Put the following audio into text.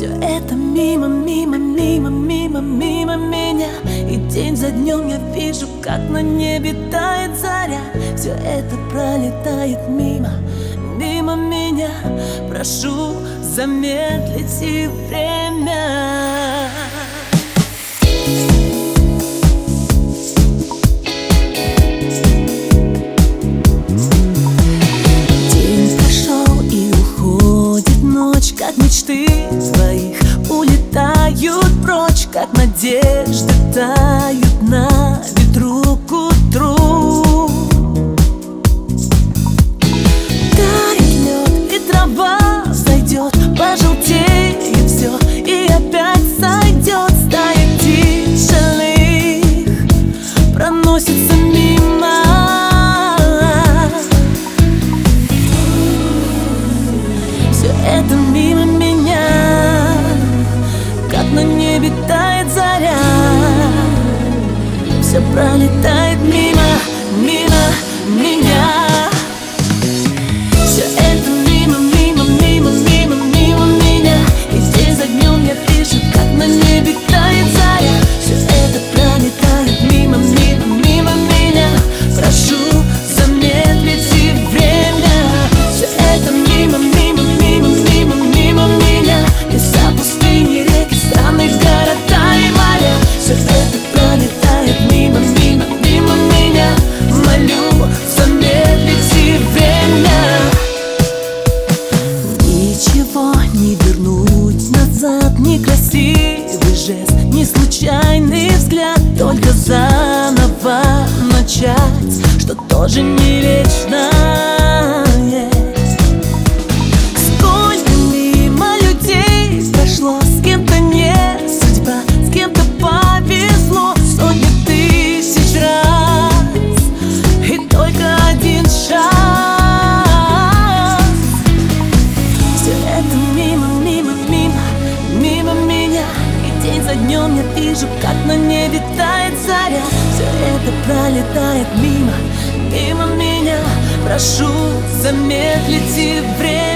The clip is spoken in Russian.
Все это мимо, мимо, мимо, мимо, мимо меня. И день за днем я вижу, как на небе тает заря. Все это пролетает мимо, мимо меня. Прошу, замедлите время. День прошел и уходит ночь, как мечты твоих улетают прочь, как надежды тают на ветру к утру. Тает лед и трава зайдет, пожелтеет все и опять сойдет. Стая птичек проносится мимо. Все это мимо меня, как на небе тает заря. Все пролетает мимо, мимо меня. Все это мимо, мимо, мимо, мимо, мимо меня. И день за днем я вижу, как на небе тает заря. Все это пролетает мимо, мимо, мимо меня. Прошу, замедлите время. Все это мимо, мимо, мимо, мимо, мимо меня. Леса, пустыни, реки, страны, города и моря. Все это пролетает мимо, мимо, мимо меня. Молю, замедлите время. Ничего не вернуть назад, ни красивый жест, ни случайный взгляд. Только заново начать, что тоже не вечно. Сколько мимо людей прошло, с кем-то не судьба, с кем-то повезло сотни тысяч раз, и только один шанс. Все это мимо, мимо, мимо, мимо меня. И день за днем я вижу, как на небе тает заря. Все это пролетает мимо, мимо меня. Прошу, замедлите время.